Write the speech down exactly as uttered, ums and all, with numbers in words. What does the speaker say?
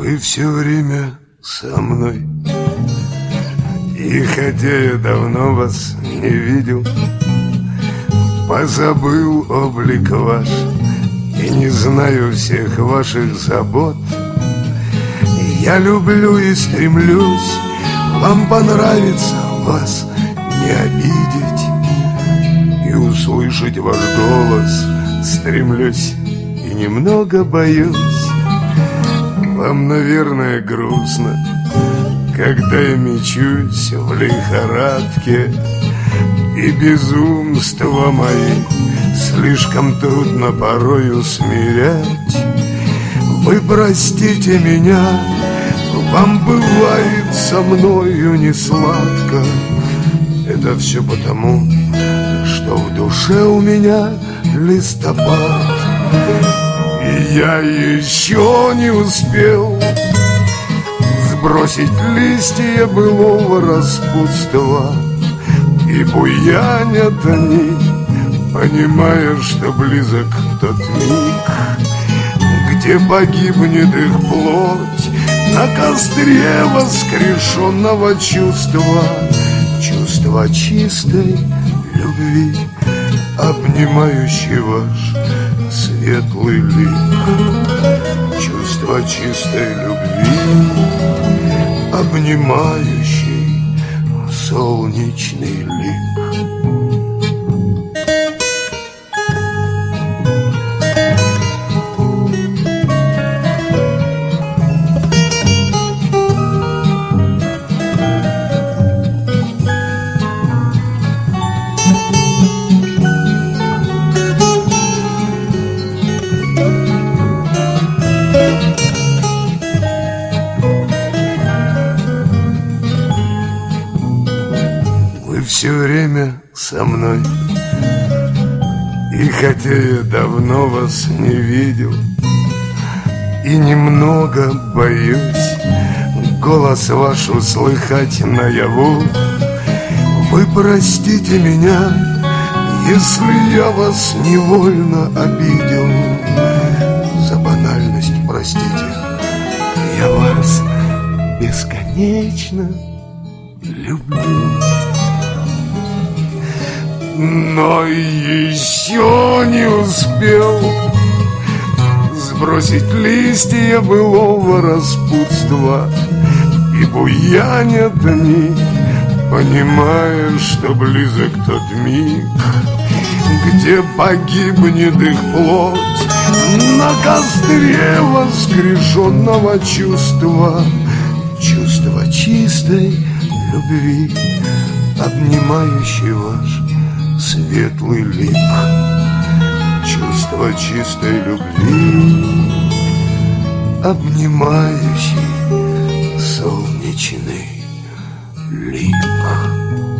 Вы все время со мной, и хотя я давно вас не видел, позабыл облик ваш и не знаю всех ваших забот. Я люблю и стремлюсь вам понравиться, вас не обидеть и услышать ваш голос стремлюсь и немного боюсь. Вам, наверное, грустно, когда я мечусь в лихорадке, и безумства мои слишком трудно порою смирять. Вы простите меня, вам бывает со мною не сладко. Это все потому, что в душе у меня листопад, и я еще не успел сбросить листья былого распутства, и буянят они, понимая, что близок тот миг, где погибнет их плоть на костре воскрешенного чувства, чувства чистой любви, обнимающий ваш светлый лик. Чувство чистой любви, обнимающий солнечный лик. Все время со мной, и хотя я давно вас не видел и немного боюсь голос ваш услыхать наяву, вы простите меня, если я вас невольно обидел. За банальность простите, я вас бесконечно люблю. Но еще не успел сбросить листья былого распутства, и буянят они, понимая, что близок тот миг, где погибнет их плоть на костре воскрешенного чувства, чувства чистой любви, обнимающий ваш светлый лик. Чувство чистой любви, обнимающий солнечный лик.